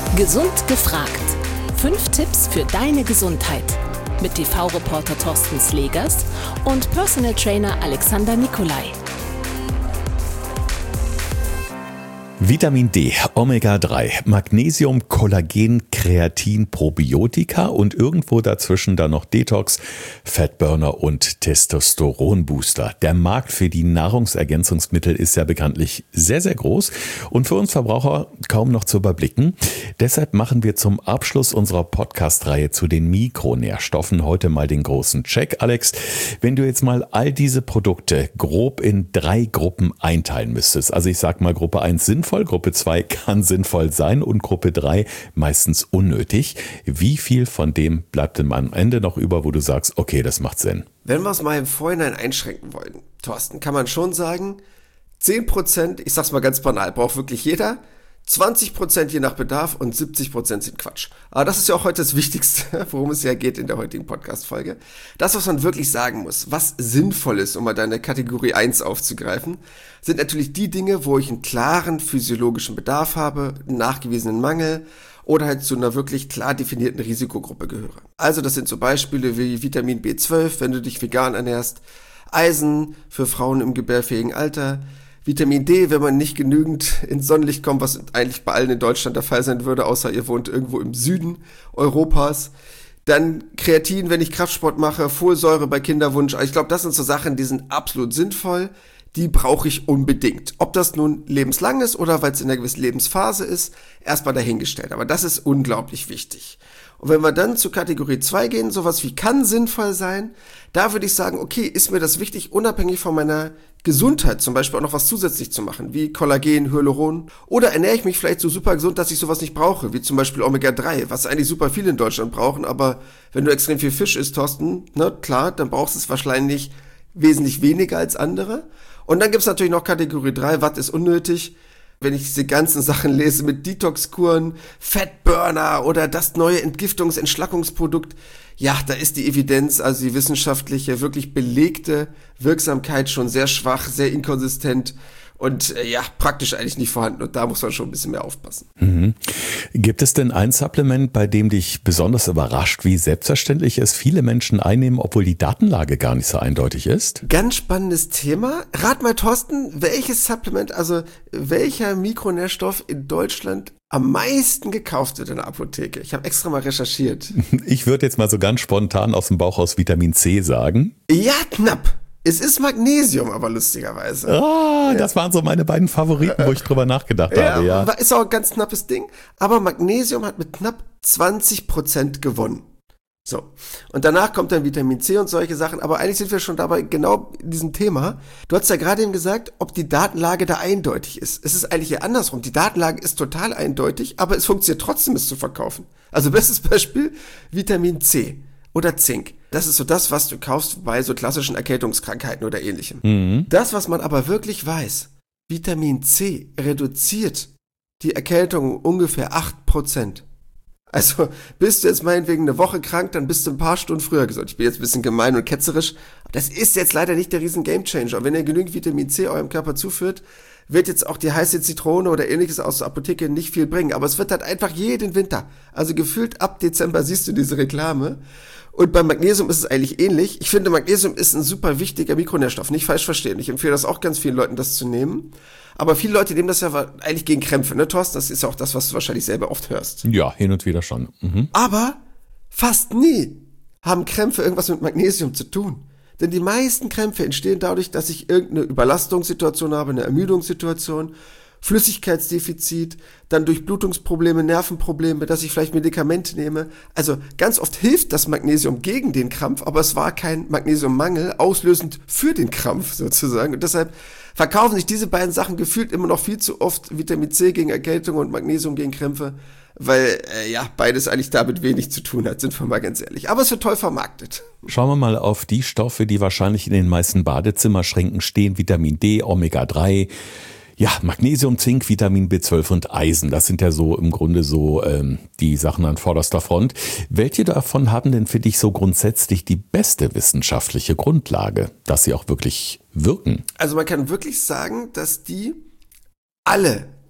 Gesund gefragt. 5 Tipps für deine Gesundheit. Mit TV-Reporter Thorsten Slegers und Personal Trainer Alexander Nikolai. Vitamin D, Omega-3, Magnesium, Kollagen, Kreatin, Probiotika und irgendwo dazwischen dann noch Detox, Fettburner und Testosteronbooster. Der Markt für die Nahrungsergänzungsmittel ist ja bekanntlich sehr, sehr groß und für uns Verbraucher kaum noch zu überblicken. Deshalb machen wir zum Abschluss unserer Podcast-Reihe zu den Mikronährstoffen heute mal den großen Check. Alex, wenn du jetzt mal all diese Produkte grob in 3 Gruppen einteilen müsstest, also ich sag mal Gruppe 1 sinnvoll, Gruppe 2 kann sinnvoll sein und Gruppe 3 meistens unnötig. Wie viel von dem bleibt denn am Ende noch über, wo du sagst, okay, das macht Sinn? Wenn wir es mal im Vorhinein einschränken wollen, Thorsten, kann man schon sagen, 10%, ich sag's mal ganz banal, braucht wirklich jeder, 20% je nach Bedarf und 70% sind Quatsch. Aber das ist ja auch heute das Wichtigste, worum es ja geht in der heutigen Podcast-Folge. Das, was man wirklich sagen muss, was sinnvoll ist, um mal deine Kategorie 1 aufzugreifen, sind natürlich die Dinge, wo ich einen klaren physiologischen Bedarf habe, einen nachgewiesenen Mangel oder halt zu einer wirklich klar definierten Risikogruppe gehöre. Also das sind so Beispiele wie Vitamin B12, wenn du dich vegan ernährst, Eisen für Frauen im gebärfähigen Alter, Vitamin D, wenn man nicht genügend ins Sonnenlicht kommt, was eigentlich bei allen in Deutschland der Fall sein würde, außer ihr wohnt irgendwo im Süden Europas. Dann Kreatin, wenn ich Kraftsport mache, Folsäure bei Kinderwunsch. Also ich glaube, das sind so Sachen, die sind absolut sinnvoll. Die brauche ich unbedingt. Ob das nun lebenslang ist oder weil es in einer gewissen Lebensphase ist, erstmal dahingestellt. Aber das ist unglaublich wichtig. Und wenn wir dann zu Kategorie 2 gehen, sowas wie kann sinnvoll sein, da würde ich sagen, okay, ist mir das wichtig, unabhängig von meiner Gesundheit zum Beispiel auch noch was zusätzlich zu machen, wie Kollagen, Hyaluron, oder ernähre ich mich vielleicht so super gesund, dass ich sowas nicht brauche, wie zum Beispiel Omega-3, was eigentlich super viele in Deutschland brauchen, aber wenn du extrem viel Fisch isst, Thorsten, klar, dann brauchst du es wahrscheinlich wesentlich weniger als andere. Und dann gibt's natürlich noch Kategorie 3, was ist unnötig? Wenn ich diese ganzen Sachen lese mit Detox-Kuren, Fettburner oder das neue Entschlackungsprodukt, ja, da ist die Evidenz, also die wissenschaftliche, wirklich belegte Wirksamkeit schon sehr schwach, sehr inkonsistent und praktisch eigentlich nicht vorhanden. Und da muss man schon ein bisschen mehr aufpassen. Mhm. Gibt es denn ein Supplement, bei dem dich besonders überrascht, wie selbstverständlich es viele Menschen einnehmen, obwohl die Datenlage gar nicht so eindeutig ist? Ganz spannendes Thema. Rat mal, Thorsten, welches Supplement, also welcher Mikronährstoff in Deutschland am meisten gekauft wird in der Apotheke? Ich habe extra mal recherchiert. Ich würde jetzt mal so ganz spontan aus dem Bauch aus Vitamin C sagen. Ja, knapp. Es ist Magnesium, aber lustigerweise. Das waren so meine beiden Favoriten, wo ich drüber nachgedacht habe. Ja, ist auch ein ganz knappes Ding. Aber Magnesium hat mit knapp 20% gewonnen. So. Und danach kommt dann Vitamin C und solche Sachen. Aber eigentlich sind wir schon dabei genau in diesem Thema. Du hast ja gerade eben gesagt, ob die Datenlage da eindeutig ist. Es ist eigentlich eher andersrum. Die Datenlage ist total eindeutig, aber es funktioniert trotzdem, es zu verkaufen. Also bestes Beispiel, Vitamin C. Oder Zink. Das ist so das, was du kaufst bei so klassischen Erkältungskrankheiten oder ähnlichem. Mhm. Das, was man aber wirklich weiß, Vitamin C reduziert die Erkältung ungefähr 8%. Also bist du jetzt meinetwegen eine Woche krank, dann bist du ein paar Stunden früher gesund. Ich bin jetzt ein bisschen gemein und ketzerisch. Das ist jetzt leider nicht der riesen Gamechanger. Wenn ihr genügend Vitamin C eurem Körper zuführt, wird jetzt auch die heiße Zitrone oder ähnliches aus der Apotheke nicht viel bringen. Aber es wird halt einfach jeden Winter. Also gefühlt ab Dezember siehst du diese Reklame. Und beim Magnesium ist es eigentlich ähnlich. Ich finde, Magnesium ist ein super wichtiger Mikronährstoff. Nicht falsch verstehen. Ich empfehle das auch ganz vielen Leuten, das zu nehmen. Aber viele Leute nehmen das ja eigentlich gegen Krämpfe, ne, Thorsten? Das ist ja auch das, was du wahrscheinlich selber oft hörst. Ja, hin und wieder schon. Mhm. Aber fast nie haben Krämpfe irgendwas mit Magnesium zu tun. Denn die meisten Krämpfe entstehen dadurch, dass ich irgendeine Überlastungssituation habe, eine Ermüdungssituation, Flüssigkeitsdefizit, dann Durchblutungsprobleme, Nervenprobleme, dass ich vielleicht Medikamente nehme. Also ganz oft hilft das Magnesium gegen den Krampf, aber es war kein Magnesiummangel auslösend für den Krampf sozusagen. Und deshalb verkaufen sich diese beiden Sachen gefühlt immer noch viel zu oft, Vitamin C gegen Erkältung und Magnesium gegen Krämpfe, weil beides eigentlich damit wenig zu tun hat, sind wir mal ganz ehrlich. Aber es wird toll vermarktet. Schauen wir mal auf die Stoffe, die wahrscheinlich in den meisten Badezimmerschränken stehen. Vitamin D, Omega-3, ja, Magnesium, Zink, Vitamin B12 und Eisen. Das sind ja so im Grunde so die Sachen an vorderster Front. Welche davon haben denn für dich so grundsätzlich die beste wissenschaftliche Grundlage, dass sie auch wirklich wirken? Also man kann wirklich sagen, dass die alle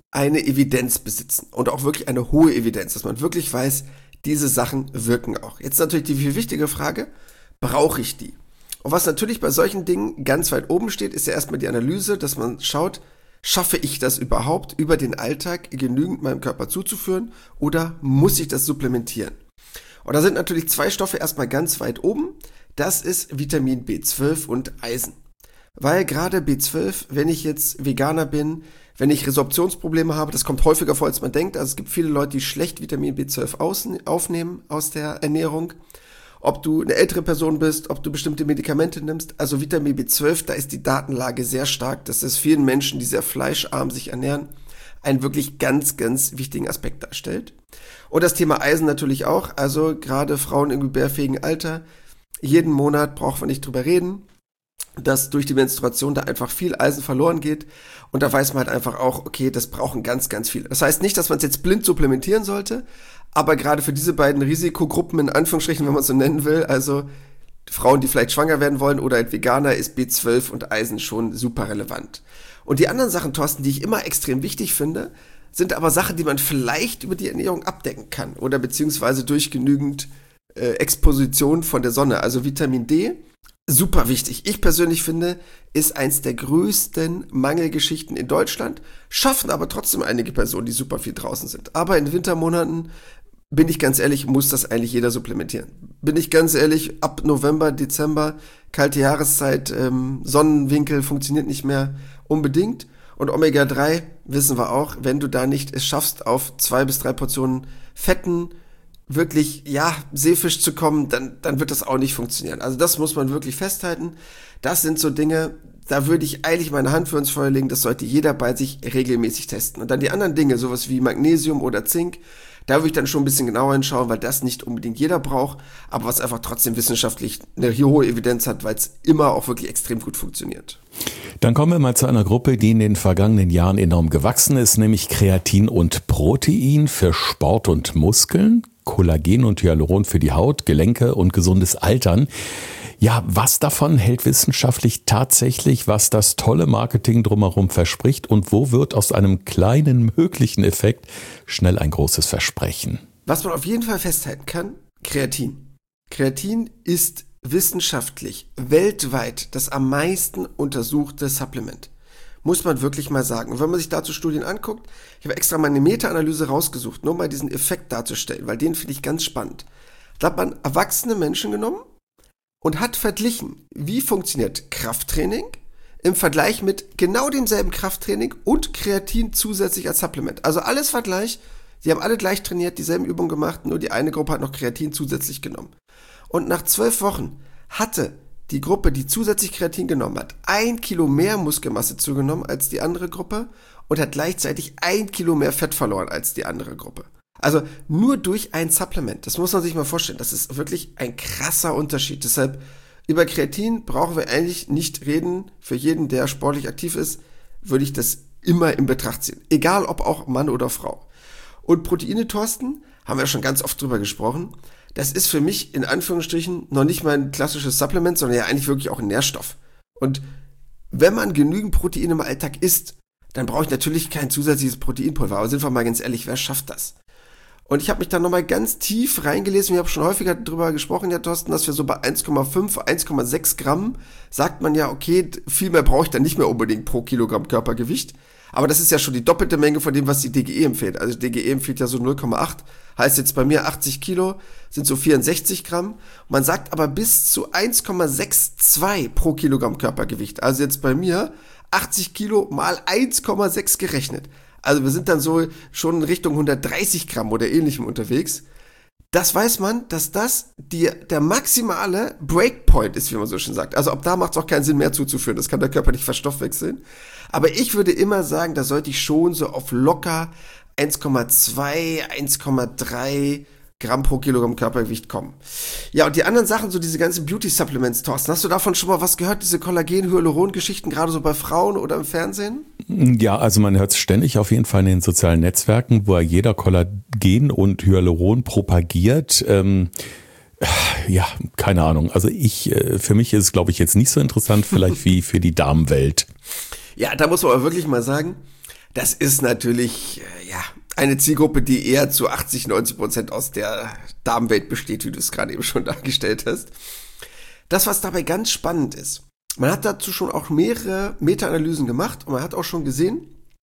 eine Evidenz besitzen und auch wirklich eine hohe Evidenz, dass man wirklich weiß, diese Sachen wirken auch. Jetzt natürlich die viel wichtige Frage, brauche ich die? Und was natürlich bei solchen Dingen ganz weit oben steht, ist ja erstmal die Analyse, dass man schaut, schaffe ich das überhaupt über den Alltag genügend meinem Körper zuzuführen oder muss ich das supplementieren? Und da sind natürlich 2 Stoffe erstmal ganz weit oben. Das ist Vitamin B12 und Eisen. Weil gerade B12, wenn ich jetzt Veganer bin, wenn ich Resorptionsprobleme habe, das kommt häufiger vor, als man denkt. Also es gibt viele Leute, die schlecht Vitamin B12 aufnehmen aus der Ernährung. Ob du eine ältere Person bist, ob du bestimmte Medikamente nimmst. Also Vitamin B12, da ist die Datenlage sehr stark. Das ist vielen Menschen, die sehr fleischarm sich ernähren, einen wirklich ganz, ganz wichtigen Aspekt darstellt. Und das Thema Eisen natürlich auch. Also gerade Frauen im gebärfähigen Alter, jeden Monat braucht man nicht drüber reden, dass durch die Menstruation da einfach viel Eisen verloren geht. Und da weiß man halt einfach auch, okay, das brauchen ganz, ganz viele. Das heißt nicht, dass man es jetzt blind supplementieren sollte, aber gerade für diese beiden Risikogruppen, in Anführungsstrichen, wenn man es so nennen will, also Frauen, die vielleicht schwanger werden wollen oder ein Veganer, ist B12 und Eisen schon super relevant. Und die anderen Sachen, Thorsten, die ich immer extrem wichtig finde, sind aber Sachen, die man vielleicht über die Ernährung abdecken kann oder beziehungsweise durch genügend Exposition von der Sonne. Also Vitamin D, super wichtig. Ich persönlich finde, ist eins der größten Mangelgeschichten in Deutschland, schaffen aber trotzdem einige Personen, die super viel draußen sind. Aber in Wintermonaten, bin ich ganz ehrlich, muss das eigentlich jeder supplementieren. Bin ich ganz ehrlich, ab November, Dezember, kalte Jahreszeit, Sonnenwinkel funktioniert nicht mehr unbedingt. Und Omega-3 wissen wir auch, wenn du da nicht es schaffst, auf 2 bis 3 Portionen Fetten wirklich, Seefisch zu kommen, dann wird das auch nicht funktionieren. Also das muss man wirklich festhalten. Das sind so Dinge, da würde ich eigentlich meine Hand für ins Feuer legen, das sollte jeder bei sich regelmäßig testen. Und dann die anderen Dinge, sowas wie Magnesium oder Zink, da würde ich dann schon ein bisschen genauer hinschauen, weil das nicht unbedingt jeder braucht, aber was einfach trotzdem wissenschaftlich eine hohe Evidenz hat, weil es immer auch wirklich extrem gut funktioniert. Dann kommen wir mal zu einer Gruppe, die in den vergangenen Jahren enorm gewachsen ist, nämlich Kreatin und Protein für Sport und Muskeln, Kollagen und Hyaluron für die Haut, Gelenke und gesundes Altern. Ja, was davon hält wissenschaftlich tatsächlich, was das tolle Marketing drumherum verspricht und wo wird aus einem kleinen möglichen Effekt schnell ein großes Versprechen? Was man auf jeden Fall festhalten kann, Kreatin. Kreatin ist wissenschaftlich weltweit das am meisten untersuchte Supplement. Muss man wirklich mal sagen. Und wenn man sich dazu Studien anguckt, ich habe extra mal eine Meta-Analyse rausgesucht, nur mal diesen Effekt darzustellen, weil den finde ich ganz spannend. Da hat man erwachsene Menschen genommen und hat verglichen, wie funktioniert Krafttraining im Vergleich mit genau demselben Krafttraining und Kreatin zusätzlich als Supplement. Also alles Vergleich, die haben alle gleich trainiert, dieselben Übungen gemacht, nur die eine Gruppe hat noch Kreatin zusätzlich genommen. Und nach 12 Wochen hatte die Gruppe, die zusätzlich Kreatin genommen hat, 1 Kilo mehr Muskelmasse zugenommen als die andere Gruppe und hat gleichzeitig 1 Kilo mehr Fett verloren als die andere Gruppe. Also nur durch ein Supplement. Das muss man sich mal vorstellen. Das ist wirklich ein krasser Unterschied. Deshalb über Kreatin brauchen wir eigentlich nicht reden. Für jeden, der sportlich aktiv ist, würde ich das immer in Betracht ziehen. Egal ob auch Mann oder Frau. Und Proteine, Thorsten, haben wir schon ganz oft drüber gesprochen. Das ist für mich in Anführungsstrichen noch nicht mal ein klassisches Supplement, sondern ja eigentlich wirklich auch ein Nährstoff. Und wenn man genügend Proteine im Alltag isst, dann brauche ich natürlich kein zusätzliches Proteinpulver. Aber sind wir mal ganz ehrlich, wer schafft das? Und ich habe mich da nochmal ganz tief reingelesen. Wir haben schon häufiger darüber gesprochen, ja Thorsten, dass wir so bei 1,5, 1,6 Gramm sagt man ja, okay, viel mehr brauche ich dann nicht mehr unbedingt pro Kilogramm Körpergewicht. Aber das ist ja schon die doppelte Menge von dem, was die DGE empfiehlt. Also die DGE empfiehlt ja so 0,8. Heißt jetzt bei mir 80 Kilo sind so 64 Gramm. Man sagt aber bis zu 1,62 pro Kilogramm Körpergewicht. Also jetzt bei mir 80 Kilo mal 1,6 gerechnet. Also wir sind dann so schon in Richtung 130 Gramm oder ähnlichem unterwegs. Das weiß man, dass das der maximale Breakpoint ist, wie man so schön sagt. Also ab da macht es auch keinen Sinn mehr zuzuführen. Das kann der Körper nicht verstoffwechseln. Aber ich würde immer sagen, da sollte ich schon so auf locker 1,2, 1,3 Gramm pro Kilogramm Körpergewicht kommen. Ja, und die anderen Sachen, so diese ganzen Beauty-Supplements, Thorsten, hast du davon schon mal was gehört? Diese Kollagen-Hyaluron-Geschichten, gerade so bei Frauen oder im Fernsehen? Ja, also man hört es ständig auf jeden Fall in den sozialen Netzwerken, wo jeder Kollagen und Hyaluron propagiert. Ja, keine Ahnung. Also für mich ist es, glaube ich, jetzt nicht so interessant, vielleicht wie für die Damenwelt. Ja, da muss man aber wirklich mal sagen, Das ist natürlich, eine Zielgruppe, die eher zu 80-90% aus der Damenwelt besteht, wie du es gerade eben schon dargestellt hast. Das, was dabei ganz spannend ist, man hat dazu schon auch mehrere Meta-Analysen gemacht und man hat auch schon gesehen,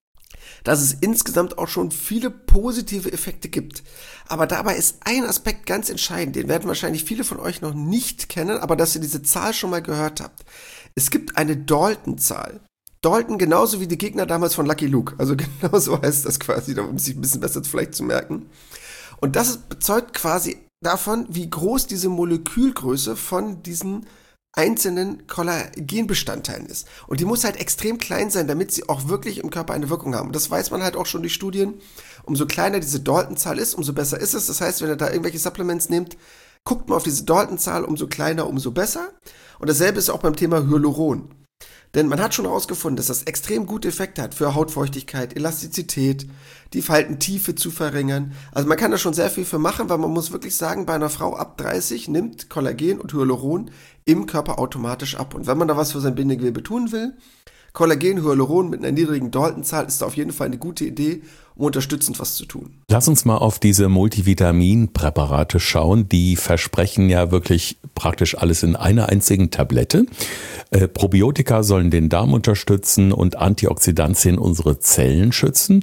dass es insgesamt auch schon viele positive Effekte gibt. Aber dabei ist ein Aspekt ganz entscheidend, den werden wahrscheinlich viele von euch noch nicht kennen, aber dass ihr diese Zahl schon mal gehört habt. Es gibt eine Dalton-Zahl. Dalton genauso wie die Gegner damals von Lucky Luke. Also genauso heißt das quasi, um sich ein bisschen besser vielleicht zu merken. Und das bezeugt quasi davon, wie groß diese Molekülgröße von diesen einzelnen Kollagenbestandteilen ist. Und die muss halt extrem klein sein, damit sie auch wirklich im Körper eine Wirkung haben. Und das weiß man halt auch schon durch Studien. Umso kleiner diese Dalton-Zahl ist, umso besser ist es. Das heißt, wenn ihr da irgendwelche Supplements nehmt, guckt mal auf diese Dalton-Zahl, umso kleiner, umso besser. Und dasselbe ist auch beim Thema Hyaluron. Denn man hat schon herausgefunden, dass das extrem gute Effekte hat für Hautfeuchtigkeit, Elastizität, die Faltentiefe zu verringern. Also man kann da schon sehr viel für machen, weil man muss wirklich sagen, bei einer Frau ab 30 nimmt Kollagen und Hyaluron im Körper automatisch ab. Und wenn man da was für sein Bindegewebe tun will, Kollagen, Hyaluron mit einer niedrigen Dalton-Zahl ist da auf jeden Fall eine gute Idee, um unterstützend was zu tun. Lass uns mal auf diese Multivitaminpräparate schauen. Die versprechen ja wirklich praktisch alles in einer einzigen Tablette. Probiotika sollen den Darm unterstützen und Antioxidantien unsere Zellen schützen.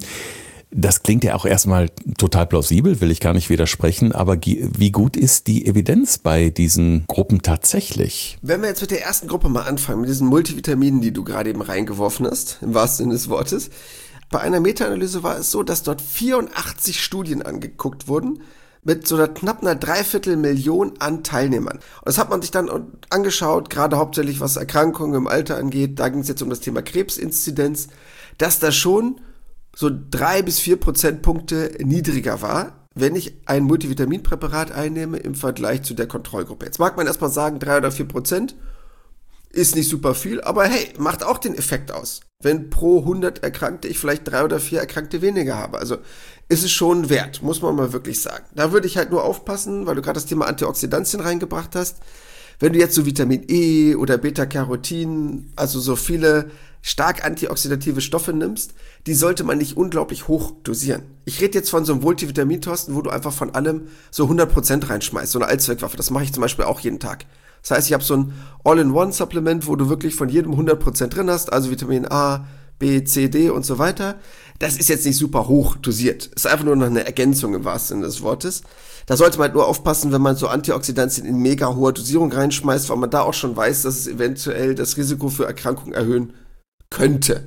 Das klingt ja auch erstmal total plausibel, will ich gar nicht widersprechen, aber wie gut ist die Evidenz bei diesen Gruppen tatsächlich? Wenn wir jetzt mit der ersten Gruppe mal anfangen, mit diesen Multivitaminen, die du gerade eben reingeworfen hast, im wahrsten Sinne des Wortes. Bei einer Meta-Analyse war es so, dass dort 84 Studien angeguckt wurden, mit so knapp einer 250.000 an Teilnehmern. Und das hat man sich dann angeschaut, gerade hauptsächlich was Erkrankungen im Alter angeht, da ging es jetzt um das Thema Krebsinzidenz, dass da schon so 3 bis 4 Prozentpunkte niedriger war, wenn ich ein Multivitaminpräparat einnehme im Vergleich zu der Kontrollgruppe. Jetzt mag man erstmal sagen, 3 oder 4% ist nicht super viel, aber hey, macht auch den Effekt aus. Wenn pro 100 Erkrankte ich vielleicht 3 oder 4 Erkrankte weniger habe. Also ist es schon wert, muss man mal wirklich sagen. Da würde ich halt nur aufpassen, weil du gerade das Thema Antioxidantien reingebracht hast. Wenn du jetzt so Vitamin E oder Beta-Carotin, also so viele stark antioxidative Stoffe nimmst, die sollte man nicht unglaublich hoch dosieren. Ich rede jetzt von so einem Multivitamin-Tosten, wo du einfach von allem so 100% reinschmeißt, so eine Allzweckwaffe. Das mache ich zum Beispiel auch jeden Tag. Das heißt, ich habe so ein All-in-One-Supplement, wo du wirklich von jedem 100% drin hast, also Vitamin A, B, C, D und so weiter. Das ist jetzt nicht super hoch dosiert. Ist einfach nur noch eine Ergänzung im wahrsten Sinne des Wortes. Da sollte man halt nur aufpassen, wenn man so Antioxidantien in mega hoher Dosierung reinschmeißt, weil man da auch schon weiß, dass es eventuell das Risiko für Erkrankungen erhöhen könnte.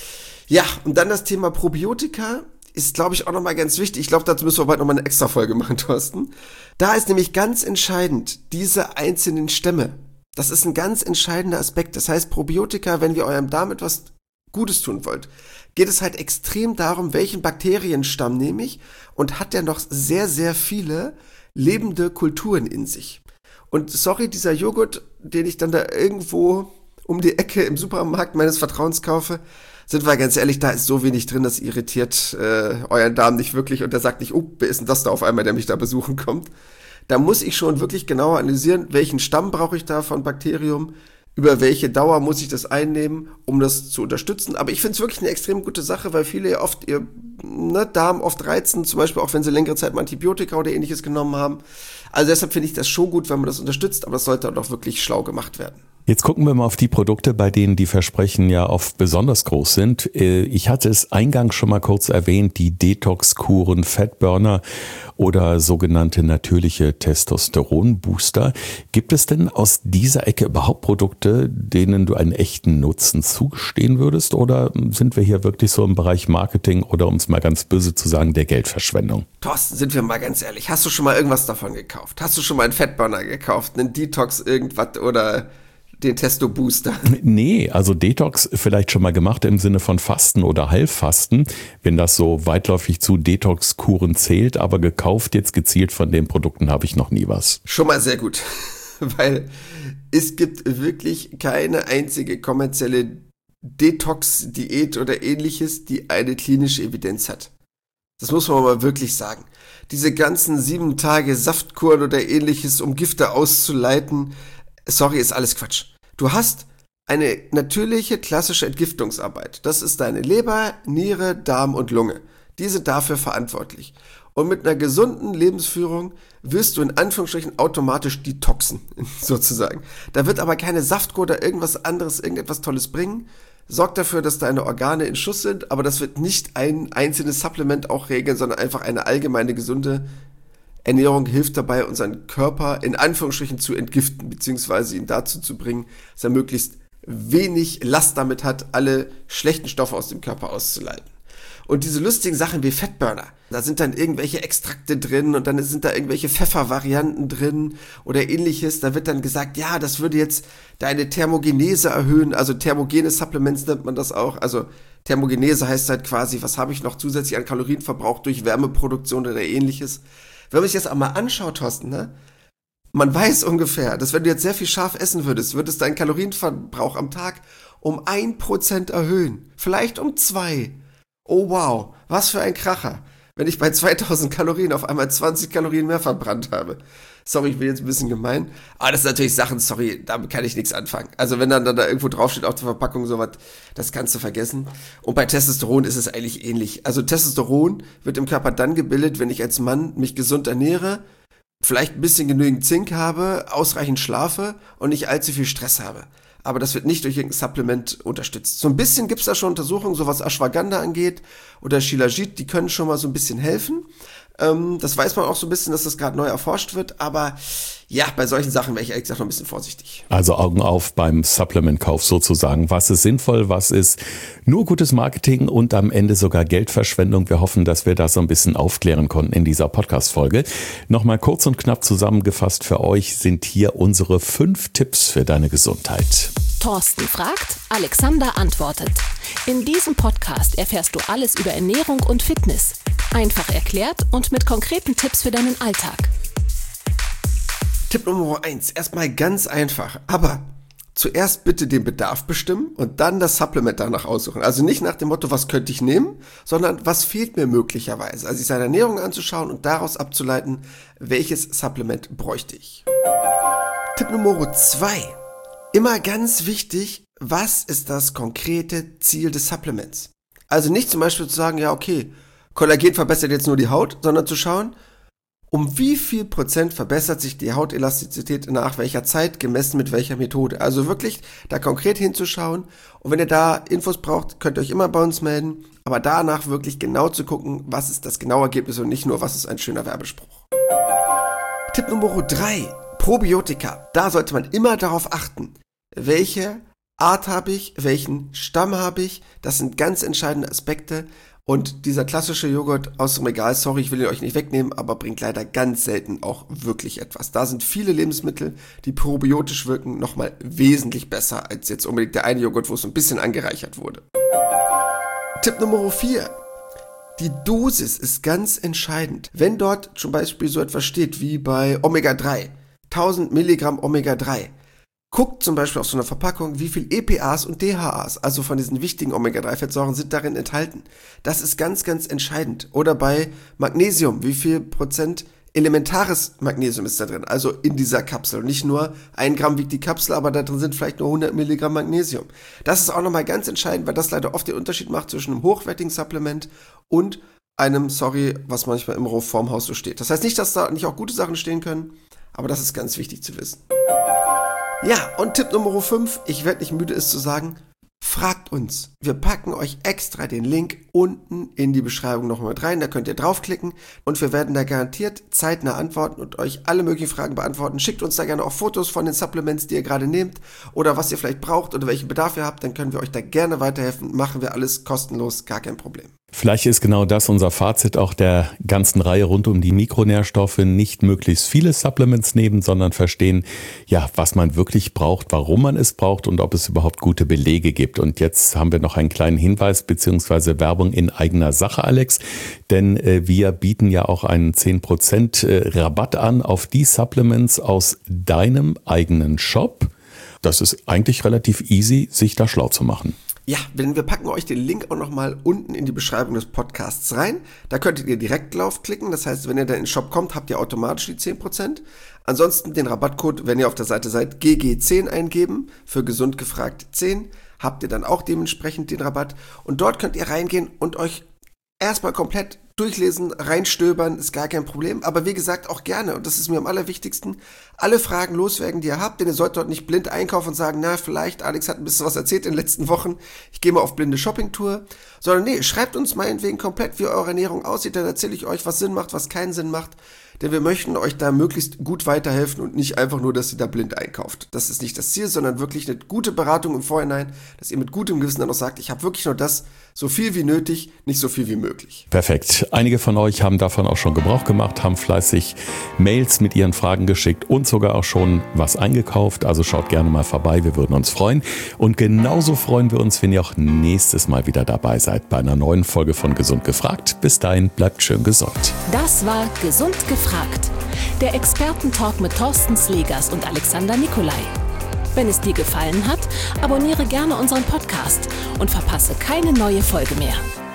Ja, und dann das Thema Probiotika ist, glaube ich, auch nochmal ganz wichtig. Ich glaube, dazu müssen wir bald nochmal eine extra Folge machen, Thorsten. Da ist nämlich ganz entscheidend diese einzelnen Stämme. Das ist ein ganz entscheidender Aspekt. Das heißt, Probiotika, wenn ihr eurem Darm etwas Gutes tun wollt, geht es halt extrem darum, welchen Bakterienstamm nehme ich und hat der noch sehr, sehr viele lebende Kulturen in sich. Und sorry, dieser Joghurt, den ich dann da irgendwo um die Ecke im Supermarkt meines Vertrauens kaufe, sind wir ganz ehrlich, da ist so wenig drin, das irritiert euren Darm nicht wirklich und der sagt nicht, oh, wer ist denn das da auf einmal, der mich da besuchen kommt. Da muss ich schon wirklich genauer analysieren, welchen Stamm brauche ich da von Bakterium, über welche Dauer muss ich das einnehmen, um das zu unterstützen. Aber ich finde es wirklich eine extrem gute Sache, weil viele ja oft ihr Darm oft reizen, zum Beispiel auch wenn sie längere Zeit mal Antibiotika oder ähnliches genommen haben. Also deshalb finde ich das schon gut, wenn man das unterstützt, aber das sollte auch wirklich schlau gemacht werden. Jetzt gucken wir mal auf die Produkte, bei denen die Versprechen ja oft besonders groß sind. Ich hatte es eingangs schon mal kurz erwähnt, die Detox-Kuren, Fatburner oder sogenannte natürliche Testosteron-Booster. Gibt es denn aus dieser Ecke überhaupt Produkte, denen du einen echten Nutzen zugestehen würdest? Oder sind wir hier wirklich so im Bereich Marketing oder, um es mal ganz böse zu sagen, der Geldverschwendung? Thorsten, sind wir mal ganz ehrlich, hast du schon mal irgendwas davon gekauft? Hast du schon mal einen Fatburner gekauft, einen Detox irgendwas oder den Testo-Booster? Nee, also Detox vielleicht schon mal gemacht im Sinne von Fasten oder Heilfasten, wenn das so weitläufig zu Detox-Kuren zählt, aber gekauft jetzt gezielt von den Produkten habe ich noch nie was. Schon mal sehr gut, weil es gibt wirklich keine einzige kommerzielle Detox-Diät oder ähnliches, die eine klinische Evidenz hat. Das muss man mal wirklich sagen. Diese ganzen 7 Tage Saftkuren oder ähnliches, um Gifte auszuleiten, sorry, ist alles Quatsch. Du hast eine natürliche, klassische Entgiftungsarbeit. Das ist deine Leber, Niere, Darm und Lunge. Die sind dafür verantwortlich. Und mit einer gesunden Lebensführung wirst du in Anführungsstrichen automatisch detoxen, sozusagen. Da wird aber keine Saftkur oder irgendwas anderes, irgendetwas Tolles bringen. Sorgt dafür, dass deine Organe in Schuss sind, aber das wird nicht ein einzelnes Supplement auch regeln, sondern einfach eine allgemeine gesunde Ernährung hilft dabei, unseren Körper in Anführungsstrichen zu entgiften, beziehungsweise ihn dazu zu bringen, dass er möglichst wenig Last damit hat, alle schlechten Stoffe aus dem Körper auszuleiten. Und diese lustigen Sachen wie Fettburner, da sind dann irgendwelche Extrakte drin und dann sind da irgendwelche Pfeffervarianten drin oder ähnliches. Da wird dann gesagt, ja, das würde jetzt deine Thermogenese erhöhen, also thermogene Supplements nennt man das auch. Also Thermogenese heißt halt quasi, was habe ich noch zusätzlich an Kalorienverbrauch durch Wärmeproduktion oder ähnliches. Wenn man sich das einmal anschaut, Thorsten, ne? Man weiß ungefähr, dass wenn du jetzt sehr viel scharf essen würdest, würdest deinen Kalorienverbrauch am Tag um 1% erhöhen. Vielleicht um 2%. Oh wow, was für ein Kracher, wenn ich bei 2000 Kalorien auf einmal 20 Kalorien mehr verbrannt habe. Sorry, ich bin jetzt ein bisschen gemein, aber das sind natürlich Sachen, sorry, damit kann ich nichts anfangen. Also wenn dann da irgendwo draufsteht auf der Verpackung sowas, das kannst du vergessen. Und bei Testosteron ist es eigentlich ähnlich. Also Testosteron wird im Körper dann gebildet, wenn ich als Mann mich gesund ernähre, vielleicht ein bisschen genügend Zink habe, ausreichend schlafe und nicht allzu viel Stress habe. Aber das wird nicht durch irgendein Supplement unterstützt. So ein bisschen gibt es da schon Untersuchungen, so was Ashwagandha angeht oder Shilajit, die können schon mal so ein bisschen helfen. Das weiß man auch so ein bisschen, dass das gerade neu erforscht wird, aber ja, bei solchen Sachen wäre ich ehrlich gesagt noch ein bisschen vorsichtig. Also Augen auf beim Supplementkauf sozusagen. Was ist sinnvoll, was ist nur gutes Marketing und am Ende sogar Geldverschwendung. Wir hoffen, dass wir das so ein bisschen aufklären konnten in dieser Podcast-Folge. Nochmal kurz und knapp zusammengefasst für euch sind hier unsere 5 Tipps für deine Gesundheit. Thorsten fragt, Alexander antwortet. In diesem Podcast erfährst du alles über Ernährung und Fitness. Einfach erklärt und mit konkreten Tipps für deinen Alltag. Tipp Nummer 1, erstmal ganz einfach, aber zuerst bitte den Bedarf bestimmen und dann das Supplement danach aussuchen. Also nicht nach dem Motto, was könnte ich nehmen, sondern was fehlt mir möglicherweise. Also sich seine Ernährung anzuschauen und daraus abzuleiten, welches Supplement bräuchte ich. Tipp Nummer 2, immer ganz wichtig, was ist das konkrete Ziel des Supplements? Also nicht zum Beispiel zu sagen, ja okay, Kollagen verbessert jetzt nur die Haut, sondern zu schauen, um wie viel Prozent verbessert sich die Hautelastizität nach welcher Zeit, gemessen mit welcher Methode. Also wirklich da konkret hinzuschauen. Und wenn ihr da Infos braucht, könnt ihr euch immer bei uns melden. Aber danach wirklich genau zu gucken, was ist das genaue Ergebnis und nicht nur, was ist ein schöner Werbespruch. Tipp Nummer 3, Probiotika. Da sollte man immer darauf achten, welche Art habe ich, welchen Stamm habe ich. Das sind ganz entscheidende Aspekte. Und dieser klassische Joghurt aus dem Regal, sorry, ich will ihn euch nicht wegnehmen, aber bringt leider ganz selten auch wirklich etwas. Da sind viele Lebensmittel, die probiotisch wirken, nochmal wesentlich besser als jetzt unbedingt der eine Joghurt, wo es ein bisschen angereichert wurde. Tipp Nummer 4. Die Dosis ist ganz entscheidend. Wenn dort zum Beispiel so etwas steht wie bei Omega-3, 1000 Milligramm Omega-3, guckt zum Beispiel auf so einer Verpackung, wie viel EPAs und DHAs, also von diesen wichtigen Omega-3-Fettsäuren, sind darin enthalten. Das ist ganz, ganz entscheidend. Oder bei Magnesium, wie viel Prozent elementares Magnesium ist da drin, also in dieser Kapsel. Nicht nur 1 Gramm wiegt die Kapsel, aber da drin sind vielleicht nur 100 Milligramm Magnesium. Das ist auch nochmal ganz entscheidend, weil das leider oft den Unterschied macht zwischen einem hochwertigen Supplement und einem, was manchmal im Rohformhaus so steht. Das heißt nicht, dass da nicht auch gute Sachen stehen können, aber das ist ganz wichtig zu wissen. Ja, und Tipp Nummer 5, ich werde nicht müde, es zu sagen, fragt uns. Wir packen euch extra den Link unten in die Beschreibung nochmal mit rein, da könnt ihr draufklicken und wir werden da garantiert zeitnah antworten und euch alle möglichen Fragen beantworten. Schickt uns da gerne auch Fotos von den Supplements, die ihr gerade nehmt oder was ihr vielleicht braucht oder welchen Bedarf ihr habt, dann können wir euch da gerne weiterhelfen. Machen wir alles kostenlos, gar kein Problem. Vielleicht ist genau das unser Fazit auch der ganzen Reihe rund um die Mikronährstoffe. Nicht möglichst viele Supplements nehmen, sondern verstehen, ja, was man wirklich braucht, warum man es braucht und ob es überhaupt gute Belege gibt. Und jetzt haben wir noch einen kleinen Hinweis bzw. Werbung in eigener Sache, Alex. Denn wir bieten ja auch einen 10% Rabatt an auf die Supplements aus deinem eigenen Shop. Das ist eigentlich relativ easy, sich da schlau zu machen. Ja, wir packen euch den Link auch nochmal unten in die Beschreibung des Podcasts rein. Da könntet ihr direkt draufklicken. Das heißt, wenn ihr da in den Shop kommt, habt ihr automatisch die 10%. Ansonsten den Rabattcode, wenn ihr auf der Seite seid, GG10 eingeben für gesund gefragt 10. Habt ihr dann auch dementsprechend den Rabatt. Und dort könnt ihr reingehen und euch erstmal komplett durchlesen, reinstöbern, ist gar kein Problem. Aber wie gesagt, auch gerne, und das ist mir am allerwichtigsten, alle Fragen loswerden, die ihr habt. Denn ihr sollt dort nicht blind einkaufen und sagen, na, vielleicht, Alex hat ein bisschen was erzählt in den letzten Wochen, ich gehe mal auf blinde Shoppingtour. Sondern nee, schreibt uns meinetwegen komplett, wie eure Ernährung aussieht. Dann erzähle ich euch, was Sinn macht, was keinen Sinn macht. Denn wir möchten euch da möglichst gut weiterhelfen und nicht einfach nur, dass ihr da blind einkauft. Das ist nicht das Ziel, sondern wirklich eine gute Beratung im Vorhinein, dass ihr mit gutem Gewissen dann auch sagt, ich habe wirklich nur das, so viel wie nötig, nicht so viel wie möglich. Perfekt. Einige von euch haben davon auch schon Gebrauch gemacht, haben fleißig Mails mit ihren Fragen geschickt und sogar auch schon was eingekauft. Also schaut gerne mal vorbei, wir würden uns freuen. Und genauso freuen wir uns, wenn ihr auch nächstes Mal wieder dabei seid bei einer neuen Folge von Gesund gefragt. Bis dahin, bleibt schön gesund. Das war Gesund gefragt. Der Expertentalk mit Thorsten Slegers und Alexander Nikolai. Wenn es dir gefallen hat, abonniere gerne unseren Podcast und verpasse keine neue Folge mehr.